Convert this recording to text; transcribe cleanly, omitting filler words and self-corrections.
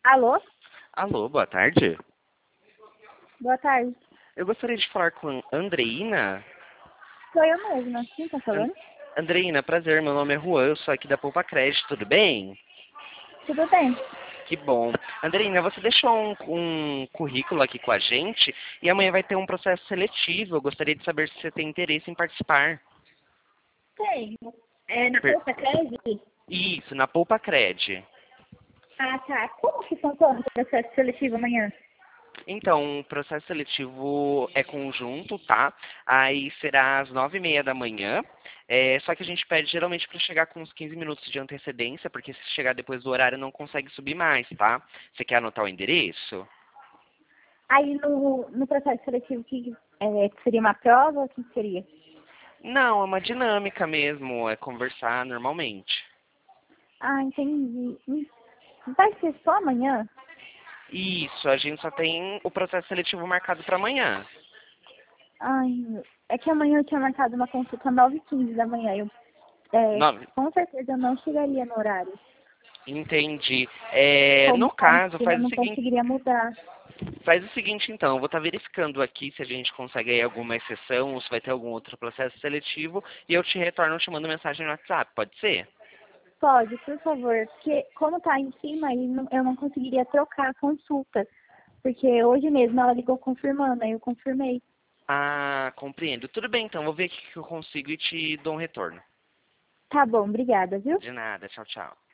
Alô? Alô, boa tarde. Boa tarde. Eu gostaria de falar com Andreina. Sou eu mesma. Quem tá An- falando? Andreina, prazer, meu nome é Juan, eu sou aqui da Poupa Crédito, tudo bem? Tudo bem? Que bom. Andreina, você deixou um currículo aqui com a gente e amanhã vai ter um processo seletivo. Eu gostaria de saber se você tem interesse em participar. Tenho. É na Per- Poupa Crédito? Isso, na Poupa Cred. Ah, tá. Como que funciona o processo seletivo amanhã? Então, o processo seletivo é conjunto, tá? Aí será às 9h30 da manhã. Só que a gente pede geralmente para chegar com uns 15 minutos de antecedência, porque se chegar depois do horário não consegue subir mais, tá? Você quer anotar o endereço? Aí no processo seletivo, que seria uma prova? O que seria? Não, é uma dinâmica mesmo, é conversar normalmente. Ah, entendi. Vai ser só amanhã? Isso, a gente só tem o processo seletivo marcado para amanhã. Ai, é que amanhã eu tinha marcado uma consulta 9h15 da manhã. Nove. Com certeza eu não chegaria no horário. Entendi. Como No tá em caso, cima, eu não conseguiria mudar. faz o seguinte então, eu vou estar verificando aqui se a gente consegue aí alguma exceção ou se vai ter algum outro processo seletivo e eu te retorno te mando mensagem no WhatsApp, pode ser? Pode, por favor, porque como tá em cima, aí eu não conseguiria trocar a consulta. Porque hoje mesmo ela ligou confirmando, aí eu confirmei. Ah, compreendo. Tudo bem então, vou ver o que eu consigo e te dou um retorno. Tá bom, obrigada, viu? De nada, tchau, tchau.